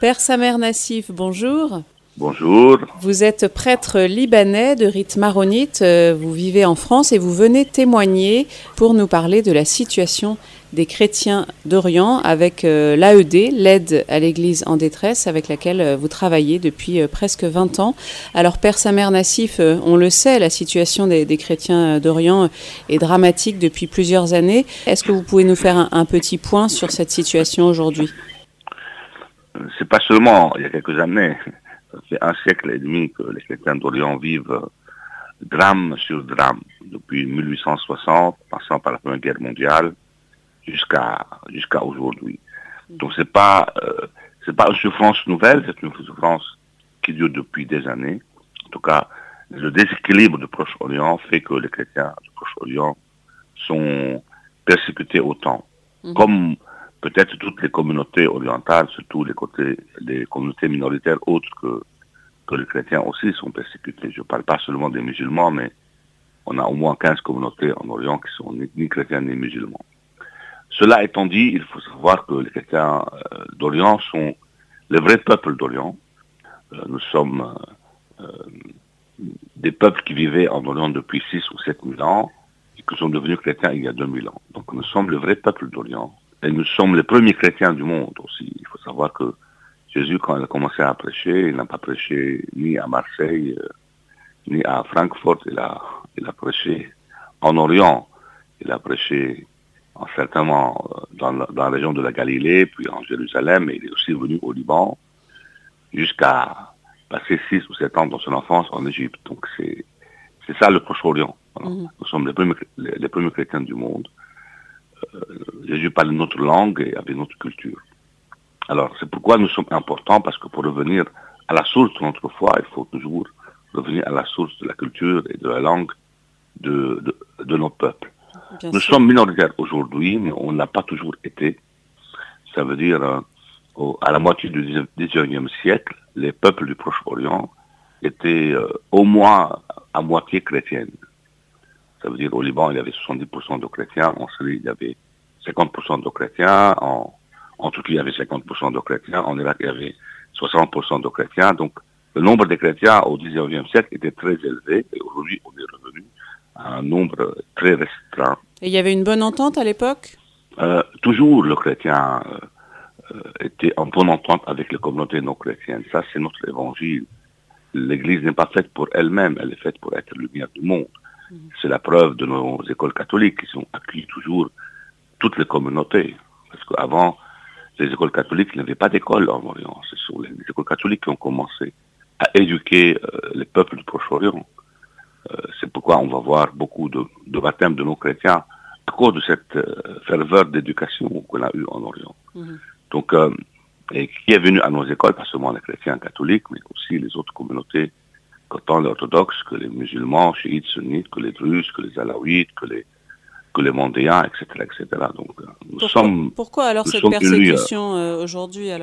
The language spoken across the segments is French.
Père Samer Nassif, bonjour. Bonjour. Vous êtes prêtre libanais de rite maronite, vous vivez en France et vous venez témoigner pour nous parler de la situation des chrétiens d'Orient avec l'AED, l'aide à l'Église en détresse, avec laquelle vous travaillez depuis presque 20 ans. Alors Père Samer Nassif, on le sait, la situation des chrétiens d'Orient est dramatique depuis plusieurs années. Est-ce que vous pouvez nous faire un petit point sur cette situation aujourd'hui ? C'est pas seulement il y a quelques années, ça fait 1 siècle et demi que les chrétiens d'Orient vivent drame sur drame, depuis 1860, passant par la Première Guerre mondiale, jusqu'à aujourd'hui. Donc c'est pas une souffrance nouvelle, c'est une souffrance qui dure depuis des années. En tout cas, le déséquilibre du Proche-Orient fait que les chrétiens du Proche-Orient sont persécutés autant, comme peut-être toutes les communautés orientales, surtout les communautés minoritaires autres que les chrétiens aussi sont persécutés. Je ne parle pas seulement des musulmans, mais on a au moins 15 communautés en Orient qui sont ni chrétiens ni musulmans. Cela étant dit, il faut savoir que les chrétiens d'Orient sont le vrai peuple d'Orient. Nous sommes des peuples qui vivaient en Orient depuis 6 ou 7 000 ans et qui sont devenus chrétiens il y a 2000 ans. Donc nous sommes le vrai peuple d'Orient. Et nous sommes les premiers chrétiens du monde aussi. Il faut savoir que Jésus, quand il a commencé à prêcher, il n'a pas prêché ni à Marseille, ni à Francfort. Il a prêché en Orient. Il a prêché certainement dans la région de la Galilée, puis en Jérusalem, et il est aussi venu au Liban, jusqu'à passer 6 ou 7 ans dans son enfance en Égypte. Donc c'est ça le Proche-Orient. Nous sommes les premiers chrétiens du monde. Jésus parlait notre langue et avait notre culture. Alors, c'est pourquoi nous sommes importants, parce que pour revenir à la source de notre foi, il faut toujours revenir à la source de la culture et de la langue de nos peuples. Nous sommes minoritaires aujourd'hui, mais on ne l'a pas toujours été. Ça veut dire, à la moitié du XIXe siècle, les peuples du Proche-Orient étaient au moins à moitié chrétiennes. Ça veut dire au Liban, il y avait 70% de chrétiens, en Syrie, il y avait 50% de chrétiens, en Turquie, il y avait 50% de chrétiens, en Irak, il y avait 60% de chrétiens. Donc, le nombre de chrétiens au XIXe siècle était très élevé, et aujourd'hui, on est revenu à un nombre très restreint. Et il y avait une bonne entente à l'époque ? Toujours, le chrétien était en bonne entente avec les communautés non chrétiennes. Ça, c'est notre évangile. L'Église n'est pas faite pour elle-même, elle est faite pour être lumière du monde. C'est la preuve de nos écoles catholiques qui ont accueilli toujours toutes les communautés. Parce qu'avant, les écoles catholiques n'avaient pas d'école en Orient. Ce sont les écoles catholiques qui ont commencé à éduquer les peuples du Proche-Orient. C'est pourquoi on va voir beaucoup de baptêmes de nos chrétiens à cause de cette ferveur d'éducation qu'on a eue en Orient. Donc, et qui est venu à nos écoles, pas seulement les chrétiens catholiques, mais aussi les autres communautés, autant les orthodoxes que les musulmans, chiites, sunnites, que les druzes, que les alaouites, que les mondéens, etc., etc. Donc, pourquoi alors cette persécution aujourd'hui alors ?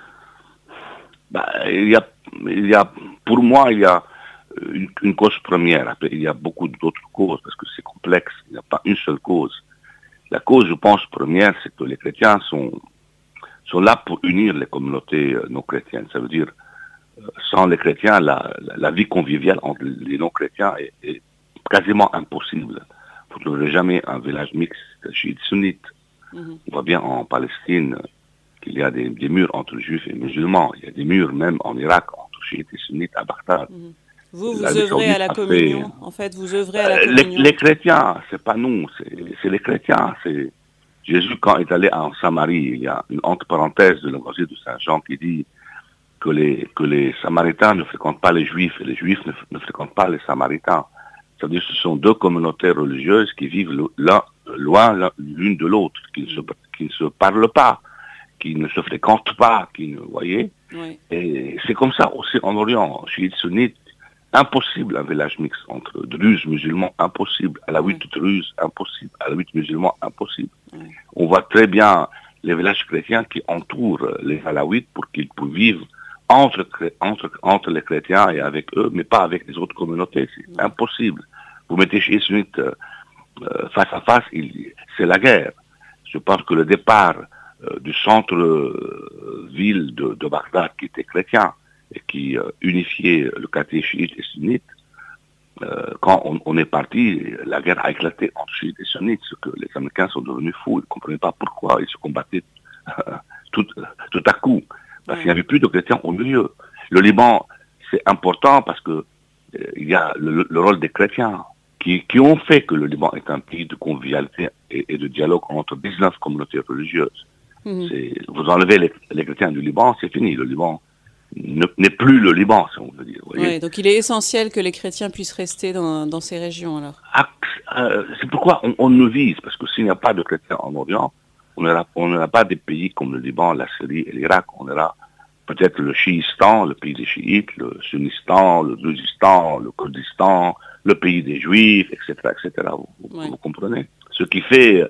Pour moi, il y a une cause première. Après, il y a beaucoup d'autres causes parce que c'est complexe. Il n'y a pas une seule cause. La cause, je pense, première, c'est que les chrétiens sont là pour unir les communautés non chrétiennes. Ça veut dire, sans les chrétiens, la vie conviviale entre les non chrétiens est quasiment impossible. Vous ne trouverez jamais un village mixte chiite sunnite. On voit bien en Palestine qu'il y a des murs entre juifs et musulmans. Il y a des murs même en Irak entre chiites et sunnites à Bagdad. Vous œuvrez à la communion. En fait, vous œuvrez à la communion. Les chrétiens, c'est pas nous, c'est les chrétiens. C'est Jésus, quand il est allé en Samarie, il y a une entre parenthèses de l'évangile de Saint Jean qui dit que les Samaritains ne fréquentent pas les Juifs et les Juifs ne fréquentent pas les Samaritains. C'est-à-dire que ce sont deux communautés religieuses qui vivent loin l'une de l'autre, qui ne se parlent pas, qui ne se fréquentent pas, vous voyez. Oui. Et c'est comme ça aussi en Orient, chiites, sunnites. Impossible un village mixte entre druzes, musulmans, impossible. Alaouites, druzes, impossible. Alaouites, musulmans, impossible. On voit très bien les villages chrétiens qui entourent les alaouites pour qu'ils puissent vivre entre les chrétiens et avec eux, mais pas avec les autres communautés. C'est impossible. Vous mettez chiites, sunnites face à face, c'est la guerre. Je pense que le départ du centre-ville de Bagdad qui était chrétien et qui unifiait le quartier chiite et sunnite. Quand on est parti, la guerre a éclaté entre chiites et sunnites, ce que les Américains sont devenus fous. Ils ne comprenaient pas pourquoi ils se combattaient tout à coup, parce qu'il n'y avait plus de chrétiens au milieu. Le Liban, c'est important parce que il y a le rôle des chrétiens qui ont fait que le Liban est un pays de convivialité et de dialogue entre 19 communautés religieuses. Vous enlevez les chrétiens du Liban, c'est fini. Le Liban n'est plus le Liban, si on veut dire. Ouais, donc il est essentiel que les chrétiens puissent rester dans ces régions, alors. C'est pourquoi on nous vise, parce que s'il n'y a pas de chrétiens en Orient, on n'aura pas des pays comme le Liban, la Syrie et l'Irak. On aura peut-être le Chiistan, le pays des chiites, le Sunnistan, le Druzistan, le Kurdistan, le pays des Juifs, etc., etc. Vous comprenez? Ce qui fait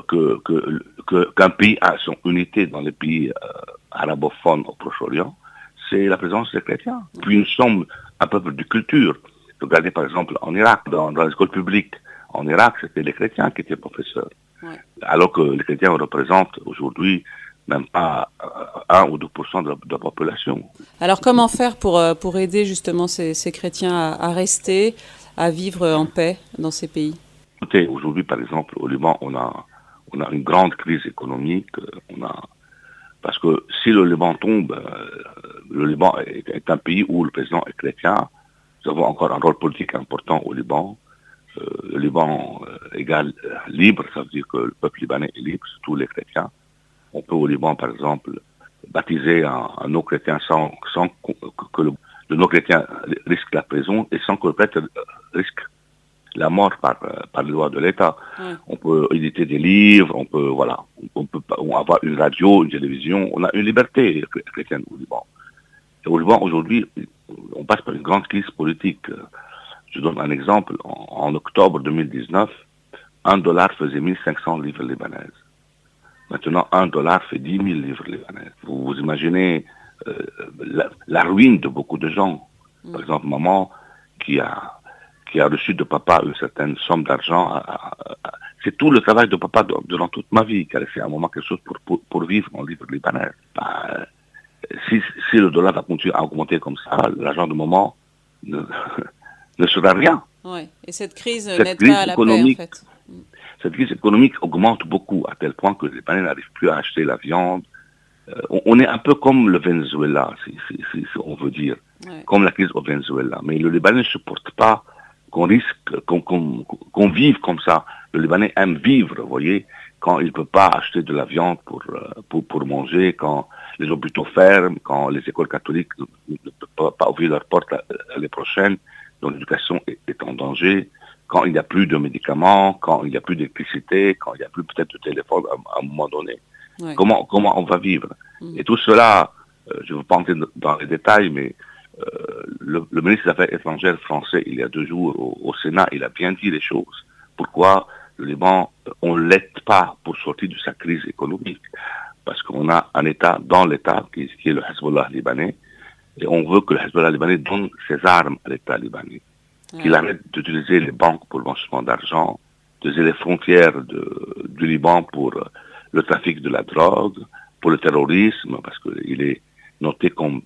qu'un pays a son unité dans les pays arabophones au Proche-Orient, c'est la présence des chrétiens. Puis nous sommes un peuple de culture. Regardez par exemple en Irak, dans les écoles publiques. En Irak, c'était les chrétiens qui étaient professeurs. Ouais. Alors que les chrétiens représentent aujourd'hui même pas 1 ou 2% de la population. Alors comment faire pour aider justement ces chrétiens à rester, à vivre en paix dans ces pays? Écoutez, aujourd'hui par exemple au Liban, on a une grande crise économique. Parce que si le Liban tombe, le Liban est un pays où le président est chrétien. Nous avons encore un rôle politique important au Liban. Le Liban égale libre, ça veut dire que le peuple libanais est libre, surtout les chrétiens. On peut au Liban, par exemple, baptiser un non-chrétien sans que le non-chrétien risque la prison et sans que le prêtre risque la mort par les lois de l'État. Ouais. On peut éditer des livres, on peut avoir une radio, une télévision. On a une liberté chrétienne au Liban. Et au Liban, aujourd'hui, on passe par une grande crise politique. Je donne un exemple. En octobre 2019, $1 faisait 1500 livres libanaises. Maintenant, $1 fait 10 000 livres libanaises. Vous imaginez la ruine de beaucoup de gens. Par exemple, maman qui a reçu de papa une certaine somme d'argent. C'est tout le travail de papa durant toute ma vie qui a laissé à un moment quelque chose pour vivre en livres libanais. Si le dollar va continuer à augmenter comme ça, l'argent de maman ne sera rien. Ouais. Et cette crise n'aide pas à la paix, en fait. Cette crise économique augmente beaucoup, à tel point que les Libanais n'arrivent plus à acheter la viande. On est un peu comme le Venezuela, si on veut dire, comme la crise au Venezuela. Mais le Libanais ne supporte pas qu'on risque, qu'on vive comme ça. Le Libanais aime vivre, vous voyez, quand il ne peut pas acheter de la viande pour manger, quand les hôpitaux ferment, quand les écoles catholiques ne peuvent pas ouvrir leurs portes l'année prochaine, dont l'éducation est en danger, quand il n'y a plus de médicaments, quand il n'y a plus d'électricité, quand il n'y a plus peut-être de téléphone à un moment donné. Ouais. Comment on va vivre? Et tout cela, je ne veux pas entrer dans les détails, mais le ministre des Affaires étrangères français, il y a 2 jours au Sénat, il a bien dit les choses. Pourquoi le Liban, on ne l'aide pas pour sortir de sa crise économique? Parce qu'on a un État dans l'État, qui est le Hezbollah libanais, et on veut que le Hezbollah libanais donne ses armes à l'État libanais. Qu'il arrête d'utiliser les banques pour le blanchiment d'argent, d'utiliser les frontières du Liban pour le trafic de la drogue, pour le terrorisme, parce qu'il est noté comme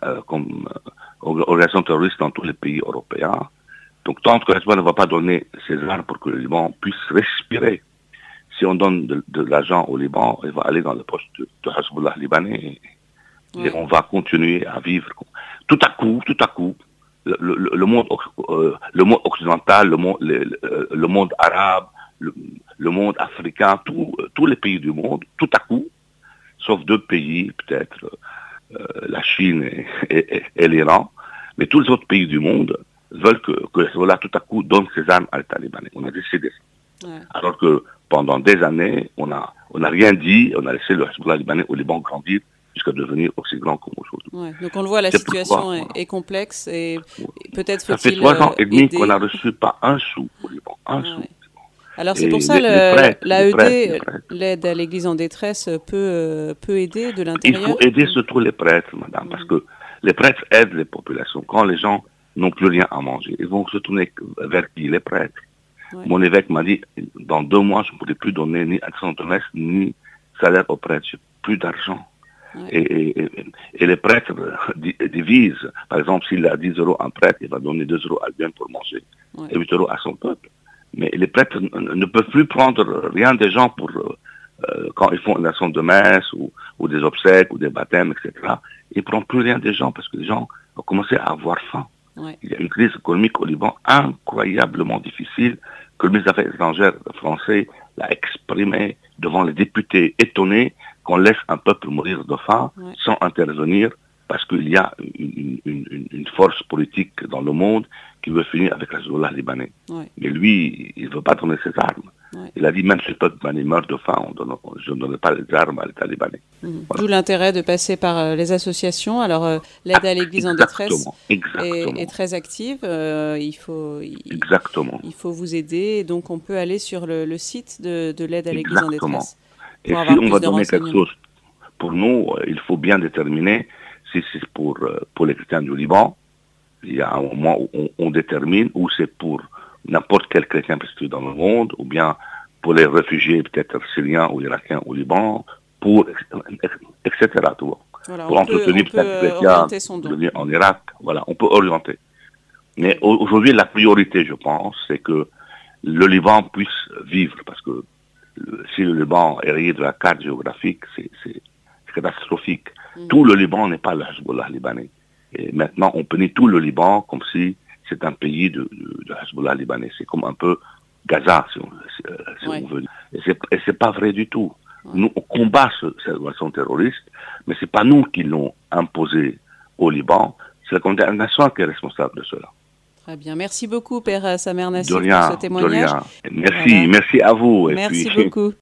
organisation terroriste dans tous les pays européens. Donc tant que le Hezbollah ne va pas donner ses armes pour que le Liban puisse respirer, si on donne de l'argent au Liban, il va aller dans les poches de Hezbollah libanais et on va continuer à vivre. Tout à coup, le monde occidental, le monde arabe, le monde africain, tous les pays du monde, tout à coup, sauf 2 pays, peut-être la Chine et l'Iran, mais tous les autres pays du monde veulent que Hezbollah tout à coup donne ses armes à l'État libanais. On a décidé ça. Ouais. Alors que pendant des années, on n'a rien dit, on a laissé le Hezbollah libanais au Liban grandir jusqu'à devenir aussi grand comme aujourd'hui. Ouais, donc on le voit, la situation est complexe et peut-être faut-il ça fait 3 ans et demi qu'on n'a reçu pas un sou au Liban, un sou. Alors c'est pour ça l'AED, l'aide à l'Église en détresse, peut aider de l'intérieur. Il faut aider surtout les prêtres, madame, parce que les prêtres aident les populations. Quand les gens n'ont plus rien à manger, ils vont se tourner vers qui? Les prêtres. Ouais. Mon évêque m'a dit, dans 2 mois, je ne pourrai plus donner ni action de messe, ni salaire aux prêtres. plus d'argent. Ouais. Et les prêtres divisent. Par exemple, s'il a 10 euros un prêtre, il va donner 2 euros à lui pour manger, Ouais. et 8 euros à son peuple. Mais les prêtres ne peuvent plus prendre rien des gens pour quand ils font une action de messe ou des obsèques ou des baptêmes, etc. Ils ne prennent plus rien des gens parce que les gens ont commencé à avoir faim. Ouais. Il y a une crise économique au Liban incroyablement difficile que le ministre des Affaires étrangères français l'a exprimé devant les députés étonnés qu'on laisse un peuple mourir de faim Ouais. sans intervenir parce qu'il y a une force politique dans le monde qui veut finir avec Hezbollah libanais. Ouais. Mais lui, il ne veut pas donner ses armes. Ouais. Il a dit même si le peuple libanais meurt de faim, je ne donnerai pas les armes à l'État libanais. D'où l'intérêt de passer par les associations. Alors, l'aide à l'Église en détresse est très active. Il faut vous aider. Et donc, on peut aller sur le site de l'aide à l'Église en détresse. Et si on va donner quelque chose pour nous, il faut bien déterminer si c'est pour les chrétiens du Liban. Il y a un moment où on détermine, ou c'est pour n'importe quel chrétien persécuté dans le monde, ou bien pour les réfugiés peut-être syriens ou irakiens au Liban, etc. Tu vois. Voilà, pour entretenir peut-être les chrétiens en Irak. Voilà, on peut orienter. Mais aujourd'hui, la priorité, je pense, c'est que le Liban puisse vivre, parce que si le Liban est rayé de la carte géographique, c'est catastrophique. Tout le Liban n'est pas le Hezbollah libanais. Et maintenant, on punit tout le Liban comme si c'est un pays de Hezbollah libanais. C'est comme un peu Gaza, si on veut. Et c'est pas vrai du tout. Ouais. Nous, on combat cette organisation terroriste, mais c'est pas nous qui l'ont imposé au Liban. C'est la communauté internationale qui est responsable de cela. Très bien. Merci beaucoup, Père Samer Nassif, pour ce témoignage. Merci à vous. Merci beaucoup.